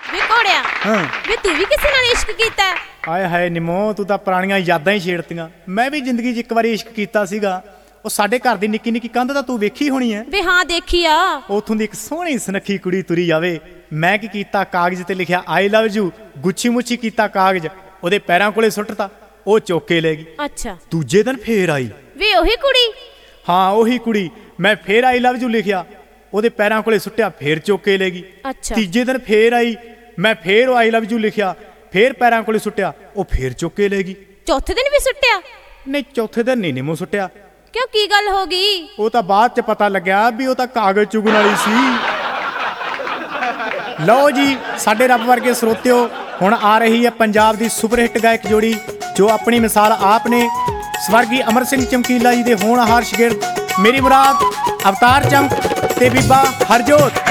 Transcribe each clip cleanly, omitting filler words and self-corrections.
ਵੇ ਘੋੜਿਆ ਹਾਂ ਵੇ ਤੂੰ ਵੀ ਕਿਸੇ ਨਾਲ ਇਸ਼ਕ ਕੀਤਾ ਹੈ? ਆਏ ਹਾਏ ਨਿਮੋ, ਤੂੰ ਤਾਂ ਪੁਰਾਣੀਆਂ ਯਾਦਾਂ ਹੀ ਛੇੜਤੀਆਂ। ਮੈਂ ਵੀ ਜ਼ਿੰਦਗੀ 'ਚ ਇੱਕ ਵਾਰੀ ਇਸ਼ਕ ਕੀਤਾ ਸੀਗਾ। ਉਹ ਸਾਡੇ ਘਰ ਦੀ ਨਿੱਕੀ ਨਿੱਕੀ ਕੰਧ ਤਾਂ ਤੂੰ ਵੇਖੀ ਹੋਣੀ ਐ। ਵੇ ਹਾਂ ਦੇਖੀ ਆ। ਉਥੋਂ ਦੀ ਇੱਕ ਸੋਹਣੀ ਸੁਨੱਖੀ ਕੁੜੀ ਤੁਰੀ ਜਾਵੇ। ਮੈਂ ਕੀ ਕੀਤਾ, ਕਾਗਜ਼ ਤੇ ਲਿਖਿਆ ਆਈ ਲਵ ਯੂ, ਗੁੱਛੀ ਮੁੱਛੀ ਕੀਤਾ ਕਾਗਜ਼, ਉਹਦੇ ਪੈਰਾਂ ਕੋਲੇ ਸੁੱਟਤਾ, ਉਹ ਚੁੱਕ ਕੇ ਲੈ ਗਈ। ਅੱਛਾ। ਦੂਜੇ ਦਿਨ ਫੇਰ ਆਈ। ਵੇ ਉਹੀ ਕੁੜੀ? ਹਾਂ ਉਹੀ ਕੁੜੀ। ਮੈਂ ਫੇਰ ਆਈ ਲਵ ਯੂ ਲਿਖਿਆ, ਉਹਦੇ ਪੈਰਾਂ ਕੋਲੇ ਸੁੱਟਿਆ, ਫੇਰ ਚੁੱਕ ਕੇ ਲੈ ਗਈ। ਅੱਛਾ। ਤੀਜੇ ਦਿਨ ਫੇਰ ਆਈ, ਮੈਂ ਫੇਰ ਆਈ ਲਵ ਯੂ ਲਿਖਿਆ, ਫੇਰ ਪੈਰਾਂ ਕੋਲੇ ਸੁੱਟਿਆ, ਉਹ ਫੇਰ ਚੁੱਕ ਕੇ ਲੈ ਗਈ। ਚੌਥੇ ਦਿਨ ਵੀ ਸੁੱਟਿਆ? ਨਹੀਂ ਚੌਥੇ ਦਿਨ ਨਹੀਂ ਨਿੰਮੋ ਸੁੱਟਿਆ। ਕਿਉਂ, ਕੀ ਗੱਲ ਹੋ ਗਈ? ਉਹ ਤਾਂ ਬਾਅਦ ਚ ਪਤਾ ਲੱਗਿਆ ਵੀ ਉਹ ਤਾਂ ਕਾਗਜ਼ ਚੁਗਣ ਵਾਲੀ ਸੀ। ਲਓ ਜੀ ਸਾਡੇ ਰੱਬ ਵਰਗੇ ਸਰੋਤਿਓ, ਹੁਣ ਆ ਰਹੀ ਹੈ ਪੰਜਾਬ ਦੀ ਸੁਪਰਹਿੱਟ ਗਾਇਕ ਜੋੜੀ ਜੋ ਆਪਣੀ ਮਿਸਾਲ ਆਪ ਨੇ। ਸਵਰਗੀ ਅਮਰ ਸਿੰਘ ਚਮਕੀਲਾ ਜੀ ਦੇ ਹੋਣਹਾਰ ਸ਼ਾਗਿਰਦ ਮੇਰੀ ਮੁਰਾਦ, ਅਵਤਾਰ ਚਮਕ ਤੇ ਬੀਬਾ ਹਰਜੋਤ।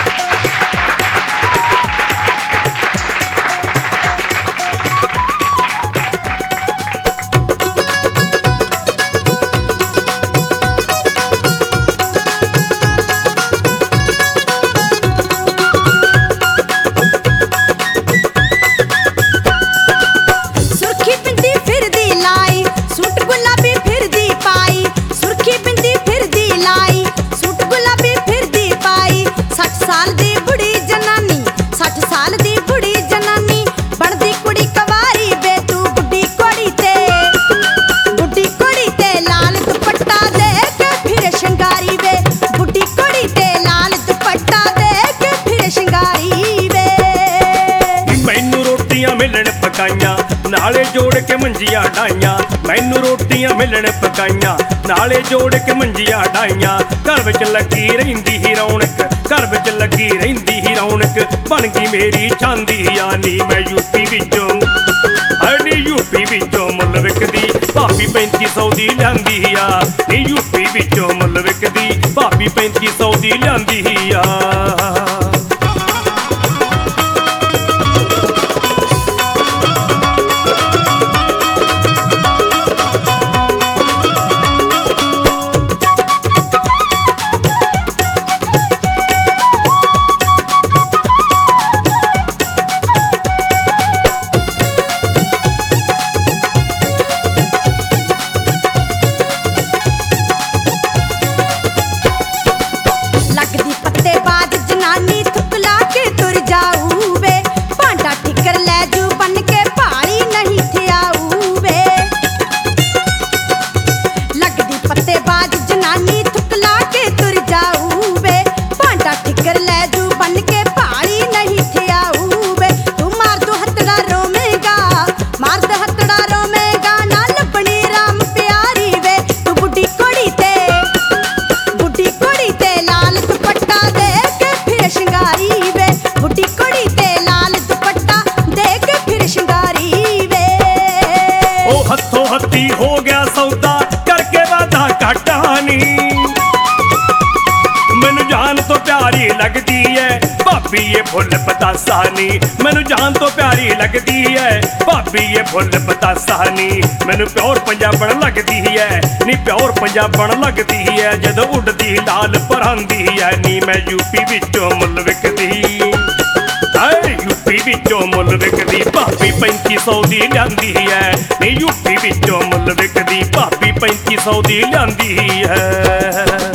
नाले जोड़ के मंजिया डाइया, मैनू रोटियां मिलन पकाइया, नाले जोड़ के मंजिया डाइया। घर विच लगी रहिंदी ही रौनक, घर विच लगी रहिंदी ही रौनक, बन गई मेरी चांदी यानी। मैं यूपी विचों नी यूपी विचों मुल विकदी भाभी 3500 दी लियांदी आ, नी यूपी विचों मुल विकदी भाभी 3500 दी लियांदी आ। हो गया सौदा करके वादा घाटा नी, मैनू जान तो प्यारी लगदी है भाभी ये फुल पतासा नी। मैनू जान तो प्यारी लगदी है भाभी ये फुल पतासा नी। मैनू प्योर पंजाबण लगदी है नी, प्योर पंजाबण लगदी है जदों उड़दी लाल परांदी है नी। मैं यूपी विचों मुल विकदी, यूपी विचों मुल विकदी भाभी 3500 दी लियांदी है नी। यूपी विचों मुल विकदी भाभी 3500 दी लियांदी है।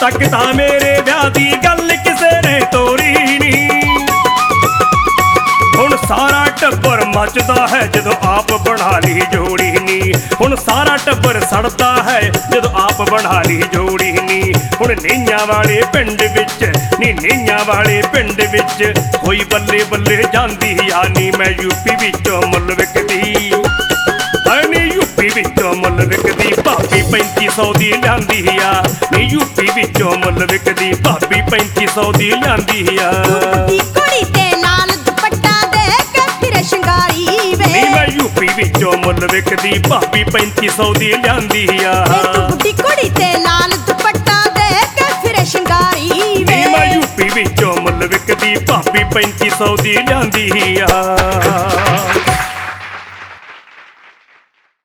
ਤੱਕ ਤਾਂ ਮੇਰੇ ਵਿਆਹ ਦੀ ਗੱਲ ਕਿਸੇ ਨੇ ਤੋਰੀ ਨਹੀਂ। ਹੁਣ ਸਾਰਾ ਟੱਬਰ ਮੱਚਦਾ ਹੈ ਜਦੋਂ ਆਪ ਬਣਾ ਲਈ ਜੋੜੀ ਨੀ। ਹੁਣ ਸਾਰਾ ਟੱਬਰ ਸੜਦਾ ਹੈ ਜਦੋਂ ਆਪ ਬਣਾ ਲਈ ਜੋੜੀ ਨੀ। ਹੁਣ ਨੀਆਂ ਵਾਲੇ ਪਿੰਡ ਵਿੱਚ ਨੀਆਂ ਵਾਲੇ ਪਿੰਡ ਵਿੱਚ ਹੋਈ ਬੱਲੇ ਬੱਲੇ ਜਾਂਦੀ ਆ ਨੀ। ਮੈਂ ਯੂਪੀ ਵਿੱਚੋਂ ਮੁੱਲ ਵਿਕਦੀ ਨੀ, ਯੂਪੀ ਵਿੱਚੋਂ ਮੁੱਲ ਵਿਕਦੀ ਭਾਬੀ 3500 ਦੀ ਲਿਆਂਦੀ ਆ ਨੀ। ਯੂਪੀ ਵਿੱਚੋਂ ਮੁੱਲ ਵਿਕਦੀ ਭਾਬੀ 3500 ਦੀ ਲਿਆਂਦੀ ਆ। ਕੁੜੀ ਤੇ ਲਾਲ ਦੁਪੱਟਾ ਦੇ ਕੇ ਫਿਰ ਸ਼ਿੰਗਾਰੀ ਵੇ ਨੀ ਮੈਂ ਯੂਪੀ ਵਿੱਚੋਂ ਮੁੱਲ ਵਿਕਦੀ ਭਾਬੀ 3500 ਦੀ ਲਿਆਂਦੀ ਆ। ਤੂੰ ਬੁੱਢੀ ਕੁੜੀ ਤੇ ਲਾਲ ਦੁਪੱਟਾ ਦੇ ਕੇ ਫਿਰ ਸ਼ਿੰਗਾਰੀ ਵੇ ਨੀ ਮੈਂ ਯੂਪੀ ਵਿੱਚੋਂ ਮੁੱਲ ਵਿਕਦੀ ਭਾਬੀ 3500 ਦੀ ਲਿਆਂਦੀ ਆ।